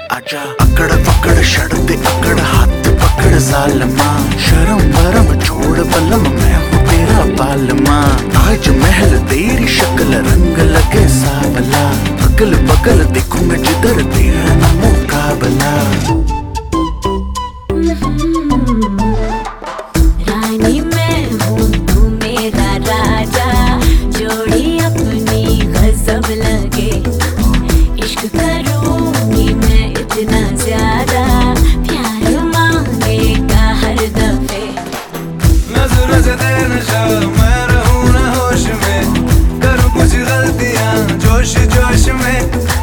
आजा अकड़ पकड़ शर्ते अकड़ हाथ पकड़ सालमा शर्म भरम छोड़ बलम मैं हूँ तेरा बालमा ताज महल तेरी शक्ल रंग लगे सावला अगल बगल देखूं मैं जिधर तेरा ना मुकाबला। रानी मैं हूँ तू मेरा राजा जोड़ी अपनी गजब लगे इश्क करूँगी मैं इतना ज्यादा प्यार मांगेगा हर दफे नजर से तेरे नशा मैं रहूँ ना होश में करूँ कुछ गलतियाँ जोश जोश में